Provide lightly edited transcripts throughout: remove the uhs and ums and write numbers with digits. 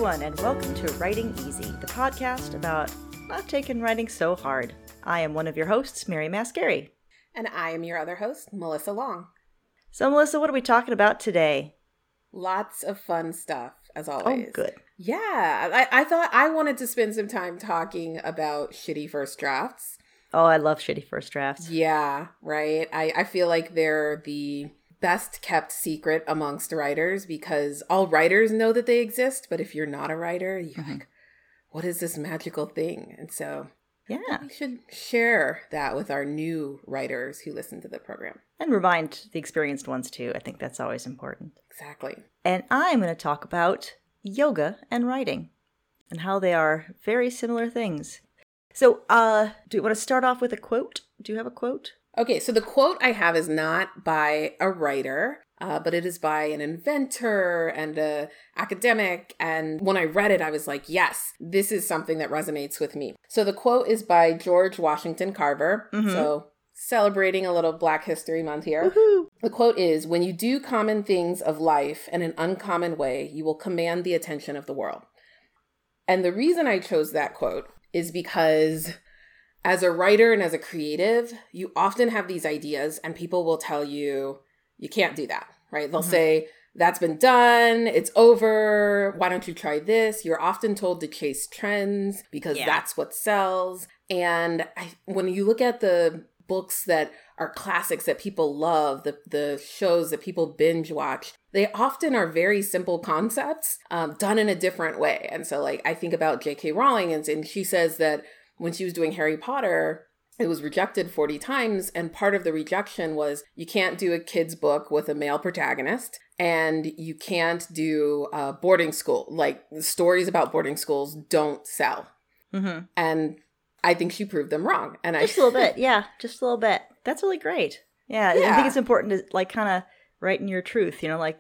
everyone, and welcome to Writing Easy, the podcast about not taking writing so hard. I am one of your hosts, Mary Mascari. And I am your other host, Melissa Long. So, Melissa, what are we talking about today? Lots of fun stuff, as always. Oh, good. Yeah, I thought I wanted to spend some time talking about shitty first drafts. Oh, I love shitty first drafts. Yeah, right. I feel like they're the best kept secret amongst writers because all writers know that they exist, but if you're not a writer, you're like, what is this magical thing? And so we should share that with our new writers who listen to the program. And remind the experienced ones too. I think that's always important. Exactly. And I'm going to talk about yoga and writing and how they are very similar things. So, do you want to start off with a quote? Do you have a quote? Okay, so the quote I have is not by a writer, but it is by an inventor and an academic. And when I read it, I was like, yes, this is something that resonates with me. So the quote is by George Washington Carver. Mm-hmm. So celebrating a little Black History Month here. Woohoo! The quote is, "When you do common things of life in an uncommon way, you will command the attention of the world." And the reason I chose that quote is because as a writer and as a creative, you often have these ideas and people will tell you, you can't do that, right? They'll say, that's been done, it's over, why don't you try this? You're often told to chase trends because that's what sells. And when you look at the books that are classics that people love, the shows that people binge watch, they often are very simple concepts done in a different way. And so I think about J.K. Rowling and she says that when she was doing Harry Potter, it was rejected 40 times. And part of the rejection was you can't do a kid's book with a male protagonist and you can't do boarding school. Like the stories about boarding schools don't sell. Mm-hmm. And I think she proved them wrong. And just a little bit. Yeah, just a little bit. That's really great. Yeah. I think it's important to kind of write in your truth,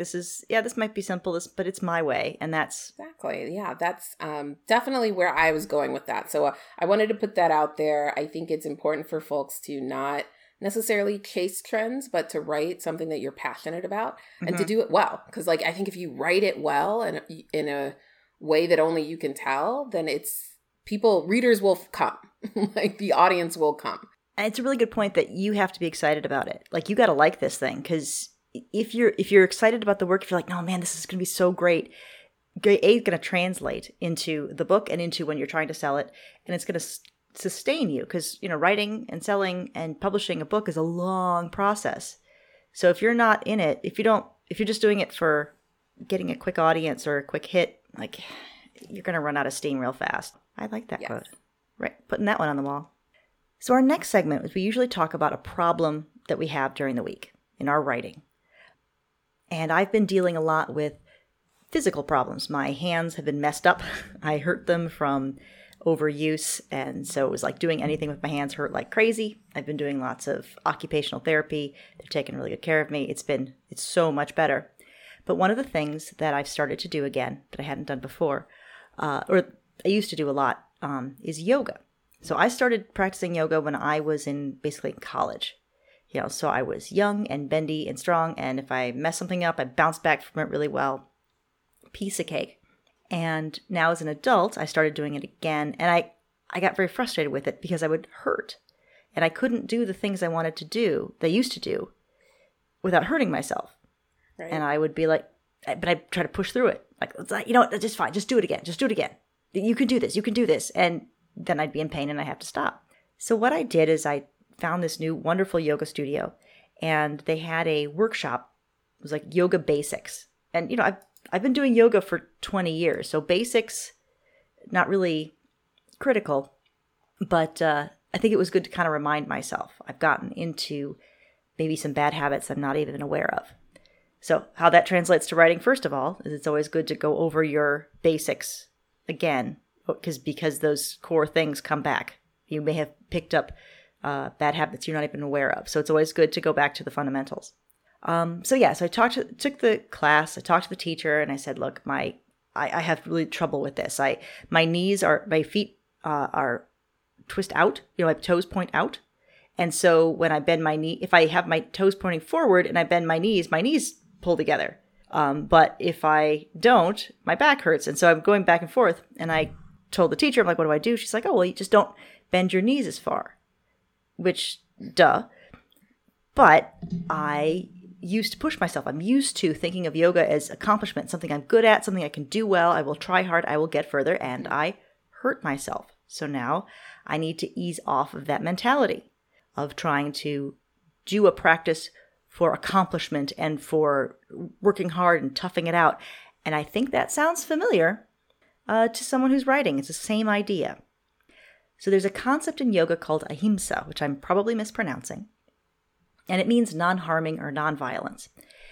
this might be simple, but it's my way. And that's exactly. Yeah. That's definitely where I was going with that. So I wanted to put that out there. I think it's important for folks to not necessarily chase trends, but to write something that you're passionate about and to do it well. Because I think if you write it well and in a way that only you can tell, then readers will come. The audience will come. And it's a really good point that you have to be excited about it. You got to like this thing because if you're excited about the work, if you're like, no, man, this is going to be so great, it's going to translate into the book and into when you're trying to sell it. And it's going to sustain you because, writing and selling and publishing a book is a long process. So if you're not in it, if you're just doing it for getting a quick audience or a quick hit, you're going to run out of steam real fast. I like that quote. Right. Putting that one on the wall. So our next segment is we usually talk about a problem that we have during the week in our writing. And I've been dealing a lot with physical problems. My hands have been messed up. I hurt them from overuse. And so it was doing anything with my hands hurt like crazy. I've been doing lots of occupational therapy. They've taken really good care of me. It's so much better. But one of the things that I've started to do again that I hadn't done before, or I used to do a lot, is yoga. So I started practicing yoga when I was basically in college. So I was young and bendy and strong, and if I mess something up, I bounce back from it really well. Piece of cake. And now as an adult, I started doing it again, and I got very frustrated with it because I would hurt. And I couldn't do the things I wanted to do, that I used to do, without hurting myself. Right. And I would be but I'd try to push through it. That's just fine. Just do it again. Just do it again. You can do this. You can do this. And then I'd be in pain and I have to stop. So what I did is I found this new wonderful yoga studio and they had a workshop. It was yoga basics. And, I've been doing yoga for 20 years. So basics, not really critical, but I think it was good to kind of remind myself. I've gotten into maybe some bad habits I'm not even aware of. So how that translates to writing, first of all, is it's always good to go over your basics again, because those core things come back. You may have picked up bad habits you're not even aware of. So it's always good to go back to the fundamentals. So I took the class, I talked to the teacher, and I said, look, I have really trouble with this. My feet are twist out, my toes point out. And so when I bend my knee, if I have my toes pointing forward and I bend my knees pull together. But if I don't, my back hurts. And so I'm going back and forth. And I told the teacher, I'm like, what do I do? She's like, oh, well, you just don't bend your knees as far. Which, duh. But I used to push myself. I'm used to thinking of yoga as accomplishment, something I'm good at, something I can do well. I will try hard. I will get further. And I hurt myself. So now I need to ease off of that mentality of trying to do a practice for accomplishment and for working hard and toughing it out. And I think that sounds familiar to someone who's writing. It's the same idea. So there's a concept in yoga called ahimsa, which I'm probably mispronouncing. And it means non-harming or non-violence.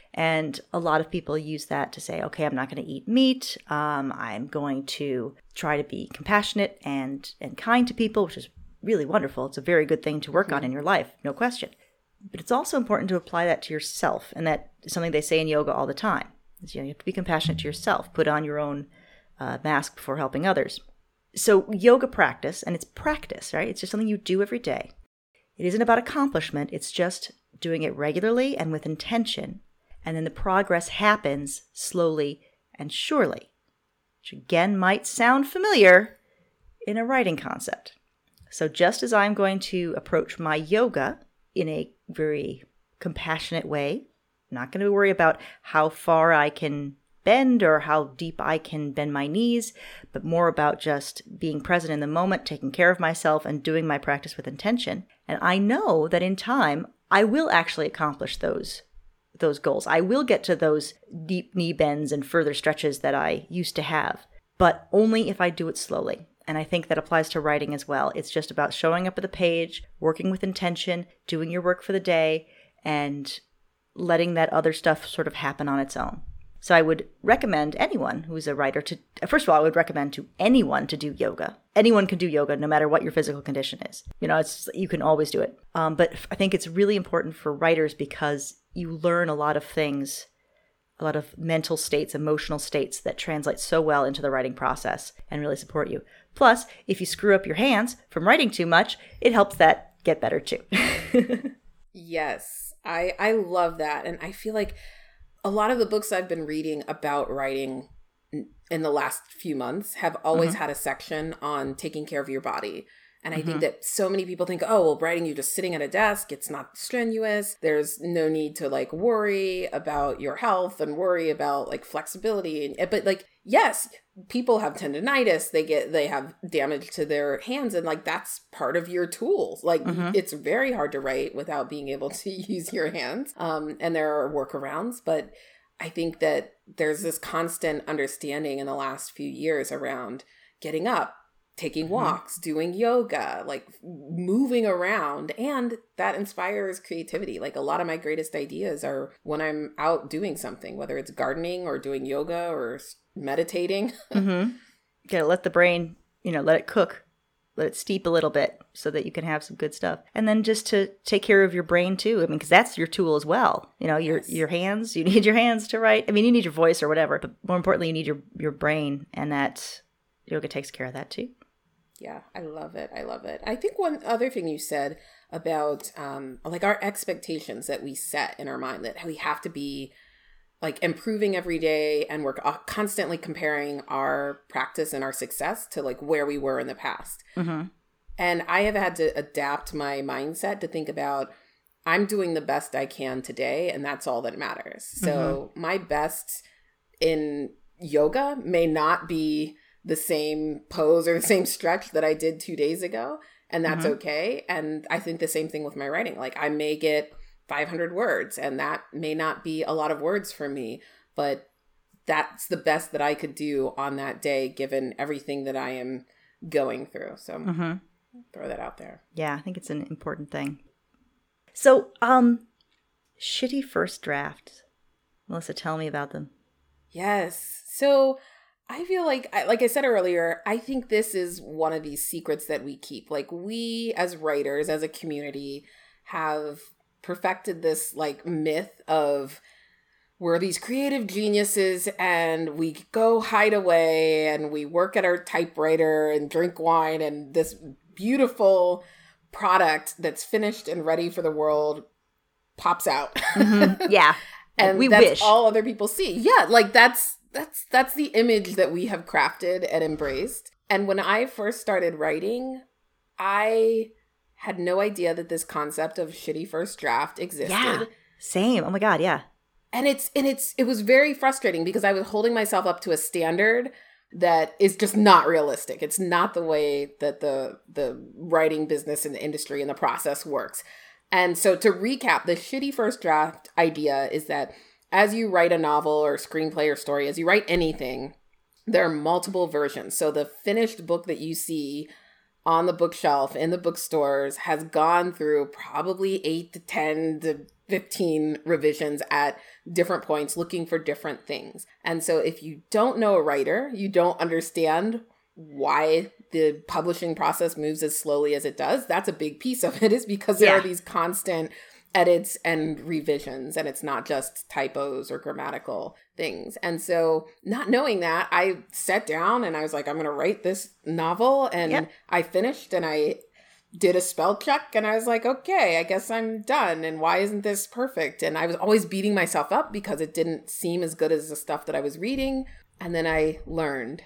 And a lot of people use that to say, okay, I'm not going to eat meat. I'm going to try to be compassionate and kind to people, which is really wonderful. It's a very good thing to work on in your life, no question. But it's also important to apply that to yourself. And that is something they say in yoga all the time. Is, you have to be compassionate to yourself. Put on your own mask before helping others. So yoga practice, and it's practice, right? It's just something you do every day. It isn't about accomplishment. It's just doing it regularly and with intention. And then the progress happens slowly and surely, which again might sound familiar in a writing concept. So just as I'm going to approach my yoga in a very compassionate way, I'm not going to worry about how far I can bend or how deep I can bend my knees, but more about just being present in the moment, taking care of myself, and doing my practice with intention. And I know that in time, I will actually accomplish those goals. I will get to those deep knee bends and further stretches that I used to have, but only if I do it slowly. And I think that applies to writing as well. It's just about showing up at the page, working with intention, doing your work for the day, and letting that other stuff sort of happen on its own. So I would recommend anyone who's a writer to, first of all, I would recommend to anyone to do yoga. Anyone can do yoga no matter what your physical condition is. You know, you can always do it. But I think it's really important for writers because you learn a lot of things, a lot of mental states, emotional states that translate so well into the writing process and really support you. Plus, if you screw up your hands from writing too much, it helps that get better too. Yes, I love that. And I feel like a lot of the books I've been reading about writing in the last few months have always had a section on taking care of your body. And I think that so many people think, oh, well, writing, you're just sitting at a desk. It's not strenuous. There's no need to like worry about your health and worry about like flexibility. But like, yes, people have tendonitis. They have damage to their hands. And like, that's part of your tools. Like it's very hard to write without being able to use your hands. And there are workarounds. But I think that there's this constant understanding in the last few years around getting up, taking walks, doing yoga, like moving around. And that inspires creativity. Like a lot of my greatest ideas are when I'm out doing something, whether it's gardening or doing yoga or meditating. You gotta let the brain, let it cook, let it steep a little bit so that you can have some good stuff. And then just to take care of your brain too. I mean, because that's your tool as well. Your hands, you need your hands to write. I mean, you need your voice or whatever, but more importantly, you need your brain, and that yoga takes care of that too. Yeah, I love it. I love it. I think one other thing you said about like our expectations that we set in our mind, that we have to be like improving every day, and we're constantly comparing our practice and our success to like where we were in the past. And I have had to adapt my mindset to think about, I'm doing the best I can today, and that's all that matters. So my best in yoga may not be the same pose or the same stretch that I did 2 days ago. And that's okay. And I think the same thing with my writing. Like I may get 500 words, and that may not be a lot of words for me, but that's the best that I could do on that day, given everything that I am going through. So throw that out there. Yeah, I think it's an important thing. So, shitty first drafts. Melissa, tell me about them. Yes. So I feel like I said earlier, I think this is one of these secrets that we keep. Like we as writers, as a community, have perfected this like myth of we're these creative geniuses and we go hide away and we work at our typewriter and drink wine, and this beautiful product that's finished and ready for the world pops out. Yeah. And we that's wish. all other people see. Yeah, like that's the image that we have crafted and embraced. And when I first started writing, I had no idea that this concept of shitty first draft existed. Yeah, same. Oh my God, yeah. And it was very frustrating because I was holding myself up to a standard that is just not realistic. It's not the way that the writing business and the industry and the process works. And so to recap, the shitty first draft idea is that as you write a novel or screenplay or story, as you write anything, there are multiple versions. So the finished book that you see on the bookshelf in the bookstores has gone through probably 8 to 10 to 15 revisions at different points looking for different things. And so if you don't know a writer, you don't understand why the publishing process moves as slowly as it does. That's a big piece of it, is because there are these constant edits and revisions, and it's not just typos or grammatical things. And so not knowing that, I sat down and I was like, I'm going to write this novel. And I finished and I did a spell check and I was like, okay, I guess I'm done. And why isn't this perfect? And I was always beating myself up because it didn't seem as good as the stuff that I was reading. And then I learned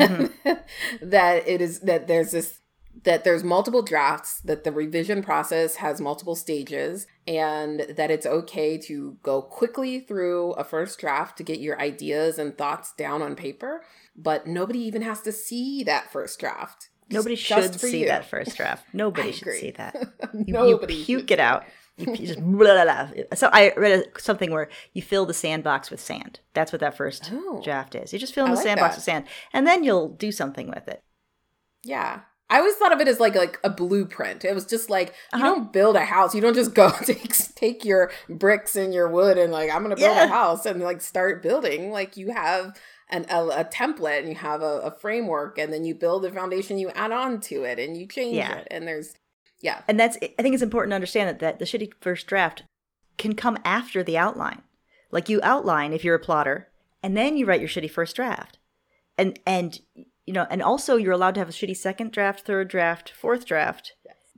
that there's multiple drafts, that the revision process has multiple stages, and that it's okay to go quickly through a first draft to get your ideas and thoughts down on paper. But nobody even has to see that first draft. Nobody should see that first draft. Nobody should see that. You puke it out. You just blah, blah, blah. So I read something where you fill the sandbox with sand. That's what that first draft is. You just fill in the sandbox with sand, and then you'll do something with it. Yeah. I always thought of it as like a blueprint. It was just like, you don't build a house. You don't just go take your bricks and your wood and like, I'm going to build a house and like start building. Like you have a template and you have a framework, and then you build a foundation, you add on to it and you change it. And there's, And I think it's important to understand that the shitty first draft can come after the outline. Like you outline if you're a plotter, and then you write your shitty first draft. And you know, and also you're allowed to have a shitty second draft, third draft, fourth draft.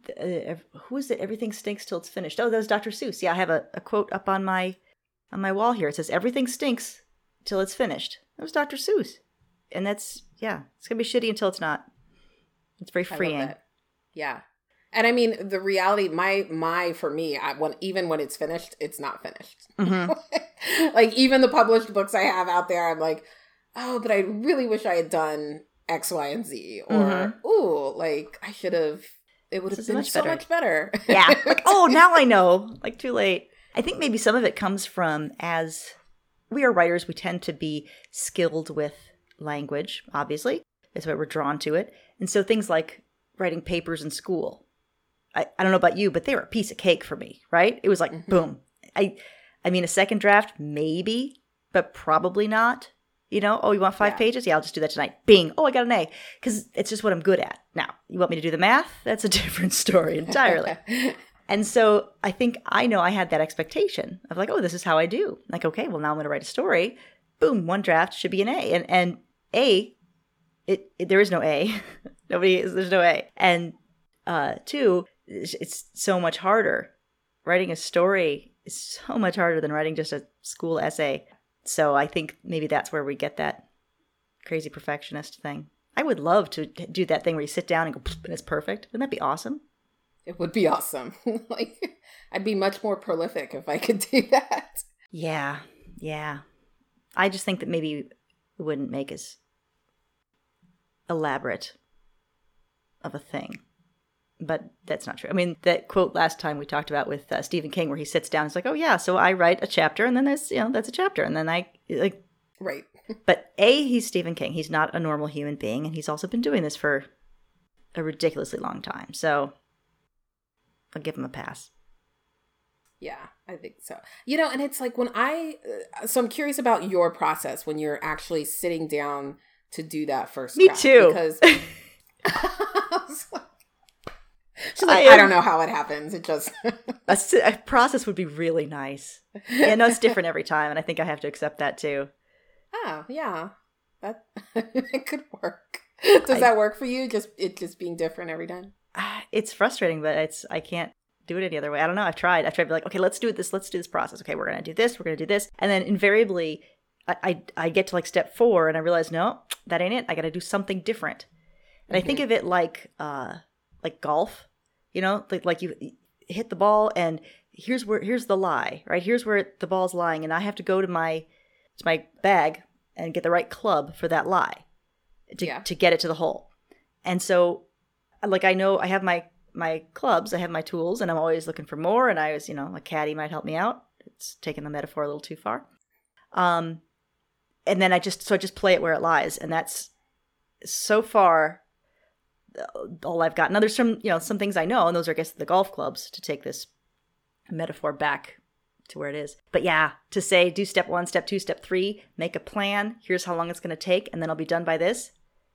Who is it? Everything stinks till it's finished. Oh, that was Dr. Seuss. Yeah, I have a quote up on my wall here. It says, everything stinks till it's finished. That was Dr. Seuss. And that's, it's going to be shitty until it's not. It's very freeing. Yeah. And I mean, the reality, for me, even when it's finished, it's not finished. Mm-hmm. Like even the published books I have out there, I'm like, oh, but I really wish I had done X, Y, and Z. Or, like I should have, it would have been so much better. Yeah. Like, oh, now I know. Like too late. I think maybe some of it comes from, as we are writers, we tend to be skilled with language, obviously. That's why we're drawn to it. And so things like writing papers in school, I don't know about you, but they were a piece of cake for me, right? It was like, boom. I mean, a second draft, maybe, but probably not. You know, oh, you want 5 pages? Yeah, I'll just do that tonight. Bing. Oh, I got an A. Because it's just what I'm good at. Now, you want me to do the math? That's a different story entirely. And so I think I know I had that expectation of like, oh, this is how I do. Like, okay, well, now I'm going to write a story. Boom, one draft should be an A. And A, there is no A. There's no A. And 2, it's so much harder. Writing a story is so much harder than writing just a school essay. So I think maybe that's where we get that crazy perfectionist thing. I would love to do that thing where you sit down and go, and it's perfect. Wouldn't that be awesome? It would be awesome. Like, I'd be much more prolific if I could do that. Yeah. I just think that maybe it wouldn't make as elaborate of a thing. But that's not true. I mean, that quote last time we talked about with Stephen King, where he sits down, it's like, oh yeah, so I write a chapter, and then there's, that's a chapter, and then I like, right. But he's Stephen King. He's not a normal human being, and he's also been doing this for a ridiculously long time. So I'll give him a pass. Yeah, I think so. And it's like when so I'm curious about your process when you're actually sitting down to do that first Me draft. too. Because she's like, I don't know how it happens. It just a process would be really nice. Yeah, no, it's different every time, and I think I have to accept that too. Oh, yeah, that it could work. Does that work for you? Just being different every time. It's frustrating, but I can't do it any other way. I don't know. I've tried to be like, okay, let's do this. Let's do this process. Okay, we're going to do this. We're going to do this. And then invariably I get to like step 4 and I realize, no, that ain't it. I got to do something different. And I think of it like golf, you know, like you hit the ball and here's the lie, right? Here's where the ball's lying. And I have to go to my bag and get the right club for that lie to get it to the hole. And so like, I know I have my clubs, I have my tools, and I'm always looking for more. And I was, you know, a caddy might help me out. It's taking the metaphor a little too far. And then I just play it where it lies. And that's so far all I've got. Now there's some things I know, and those are, I guess, the golf clubs, to take this metaphor back to where it is. But yeah, to say do step 1, step 2, step 3, make a plan. Here's how long it's going to take, and then I'll be done by this.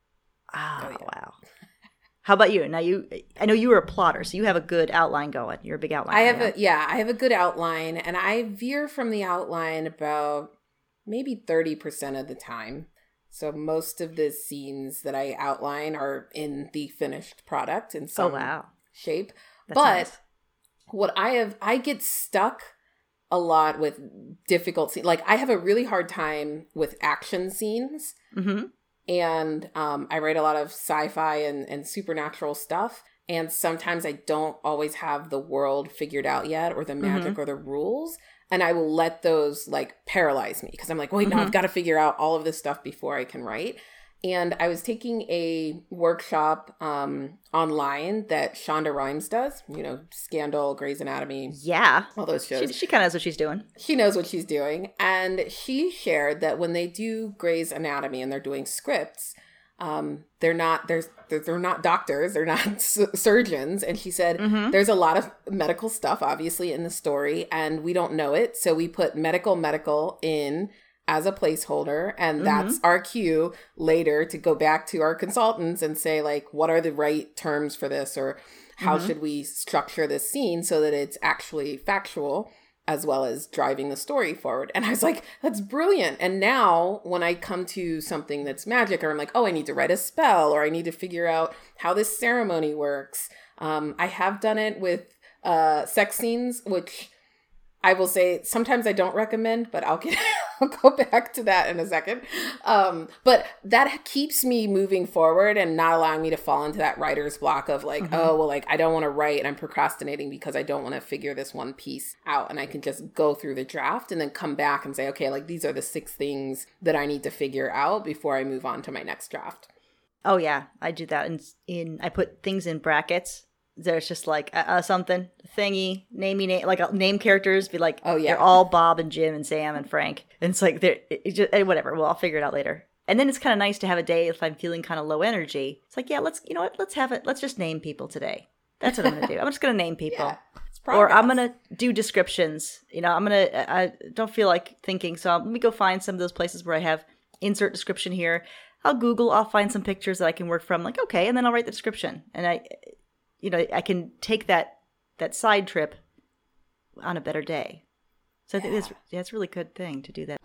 Wow. How about you? Now I know you were a plotter, so you have a good outline going. You're a big outline. I have a good outline, and I veer from the outline about maybe 30% of the time. So most of the scenes that I outline are in the finished product in some shape. That's nice. What I get stuck a lot with difficult scenes. Like, I have a really hard time with action scenes. Mm-hmm. And I write a lot of sci-fi and supernatural stuff. And sometimes I don't always have the world figured out yet, or the magic or the rules. And I will let those like paralyze me, because I'm like, wait, no, I've got to figure out all of this stuff before I can write. And I was taking a workshop online that Shonda Rhimes does, you know, Scandal, Grey's Anatomy. Yeah. All those shows. She kind of knows what she's doing. She knows what she's doing. And she shared that when they do Grey's Anatomy and they're doing scripts, they're not doctors, they're not surgeons. And she said, there's a lot of medical stuff, obviously, in the story, and we don't know it. So we put medical in as a placeholder, and that's our cue later to go back to our consultants and say, like, what are the right terms for this, or how should we structure this scene so that it's actually factual as well as driving the story forward. And I was like, that's brilliant. And now when I come to something that's magic, or I'm like, oh, I need to write a spell, or I need to figure out how this ceremony works. I have done it with sex scenes, which I will say sometimes I don't recommend, but I'll go back to that in a second. But that keeps me moving forward and not allowing me to fall into that writer's block of like, oh, well, like I don't want to write and I'm procrastinating because I don't want to figure this one piece out. And I can just go through the draft and then come back and say, okay, like these are the 6 things that I need to figure out before I move on to my next draft. Oh yeah, I do that. I put things in brackets. There's just like something thingy, name characters. Be like, oh yeah, they're all Bob and Jim and Sam and Frank. And it's like whatever. Well, I'll figure it out later. And then it's kind of nice to have a day if I'm feeling kind of low energy. It's like, yeah, let's have it. Let's just name people today. That's what I'm gonna do. I'm just gonna name people, or I'm gonna do descriptions. I don't feel like thinking, so let me go find some of those places where I have insert description here. I'll find some pictures that I can work from. Like, okay, and then I'll write the description, and I can take that side trip on a better day. So I think that's a really good thing to do that.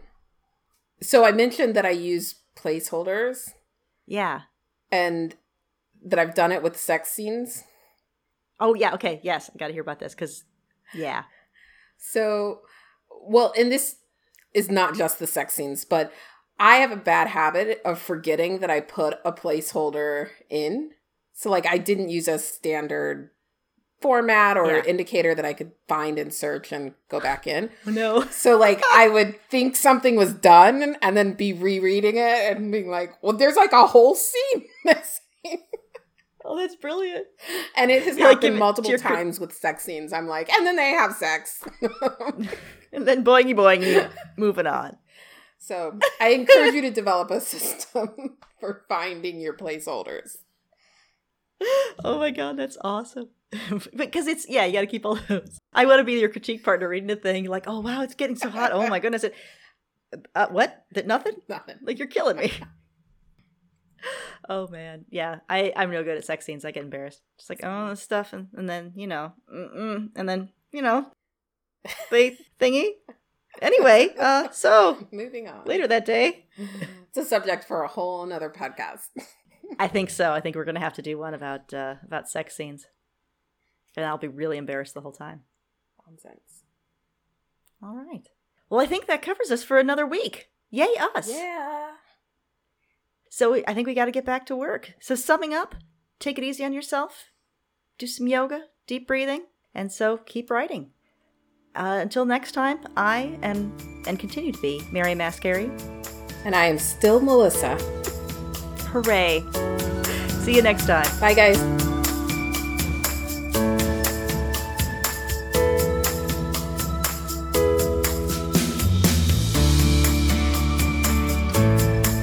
So I mentioned that I use placeholders. Yeah. And that I've done it with sex scenes. Oh, yeah. Okay. Yes. I got to hear about this because, yeah. So, well, and this is not just the sex scenes, but I have a bad habit of forgetting that I put a placeholder in. So, like, I didn't use a standard format or indicator that I could find and search and go back in. No. So, like, I would think something was done and then be rereading it and being like, well, there's like a whole scene missing. Oh, that's brilliant. And it has happened multiple times with sex scenes. I'm like, and then they have sex. And then boingy boingy, moving on. So I encourage you to develop a system for finding your placeholders. Oh my God, that's awesome. Because you got to keep all those. I want to be your critique partner reading the thing. Like, oh wow, it's getting so hot. Oh my goodness. What? Nothing? Nothing. Like, you're killing me. Oh man. Yeah. I'm real good at sex scenes. I get embarrassed. Just like, oh, this stuff. And then, and then, wait, thingy. Anyway, so moving on. Later that day. It's a subject for a whole nother podcast. I think so. I think we're going to have to do one about sex scenes. And I'll be really embarrassed the whole time. Nonsense. All right. Well, I think that covers us for another week. Yay us. Yeah. So I think we got to get back to work. So summing up, take it easy on yourself. Do some yoga, deep breathing. And so keep writing. Until next time, I am and continue to be Mary Mascari. And I am still Melissa. Hooray. See you next time. Bye, guys.